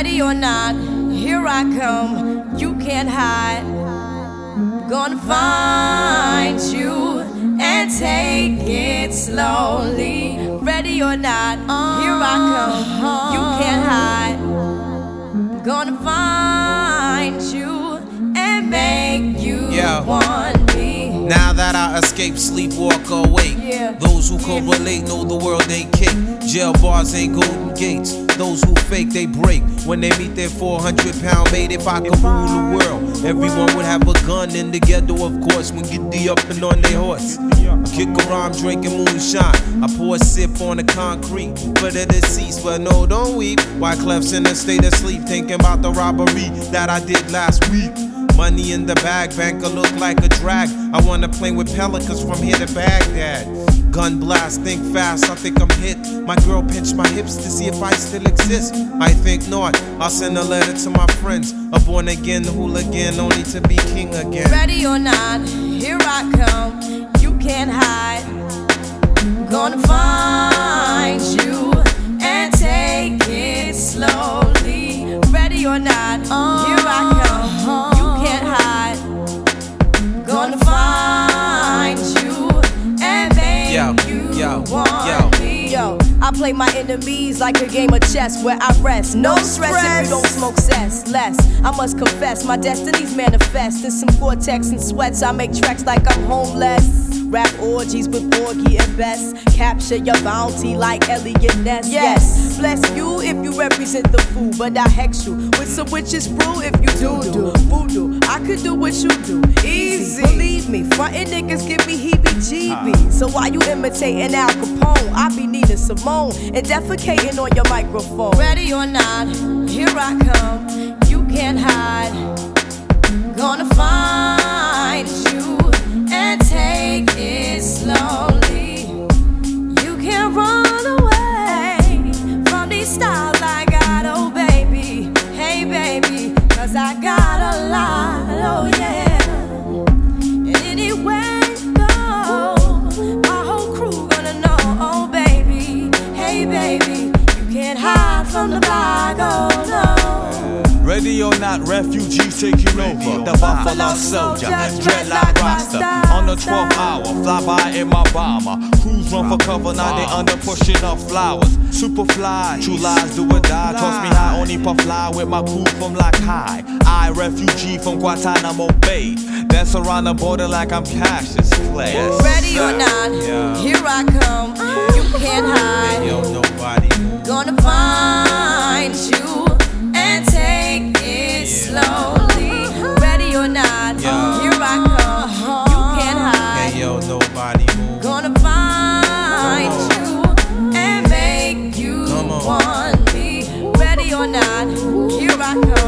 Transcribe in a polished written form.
Ready or not, here I come. You can't hide. Gonna find you and take it slowly. Ready or not, here I come. You can't hide. Gonna find you and make you want me. Now that I escape, sleep, walk, awake. Those who correlate know the world ain't cake. Jail bars ain't golden gates. Those who fake, they break when they meet their 400-pound mate. If I could rule the world, everyone would have a gun in the ghetto, of course, when get the up and on their horse. I kick around drinking moonshine. I pour a sip on the concrete for the deceased, but no, don't weep. Wyclef's in a state of sleep, thinking about the robbery that I did last week. Money in the bag, banker look like a drag. I wanna play with pelicans from here to Baghdad. Gun blast, think fast, I think I'm hit. My girl pinched my hips to see if I still exist. I think not, I'll send a letter to my friends. A born again hooligan, only to be king again. Ready or not, here I come. You can't hide. Gonna find you and take it slowly. Ready or not, here I come. You can't hide. Gonna find you and make you want me. Yo, I play my enemies like a game of chess where I rest. No stress if you don't smoke cess. Less, I must confess, my destinies manifest. In some Gore-Tex and sweats, I make tracks like I'm homeless. Rap orgies with Borgie and Bess. Capture your bounty like Elliot Ness. Yes, bless you if you represent the fool, but I hex you with some witches brew if you do voodoo. I could do what you do, easy. Believe me, frontin' niggas give me heebie-jeebies. So why you imitating Al Capone? I be needing Simone and defecating on your microphone. Ready or not, here I come. You can't hide. Gonna find you and take it slowly. You can't run away from these styles I got, oh baby. Hey baby, cause I got a lot, oh yeah. And anywhere you go, my whole crew gonna know, oh baby. Hey baby, you can't hide from the block, oh no. Ready or not, refugees taking over. The Buffalo Soldier, dreadlock roster. On the 12th hour, fly by in my bomber. Crews run for cover, now they under pushing up flowers. Superfly, true lies do or die. Toss me high, only puff fly with my crew from like high. I, refugee from Guantanamo Bay. Dance around the border like I'm Cassius Clay. Ready or not, here I come. You can't hide. Yo, nobody. Gonna find you and take it slowly. Ready or not, here I come. You can't hide. Hey, yo, nobody move. Gonna find you and make you want me. Ready or not, here I come.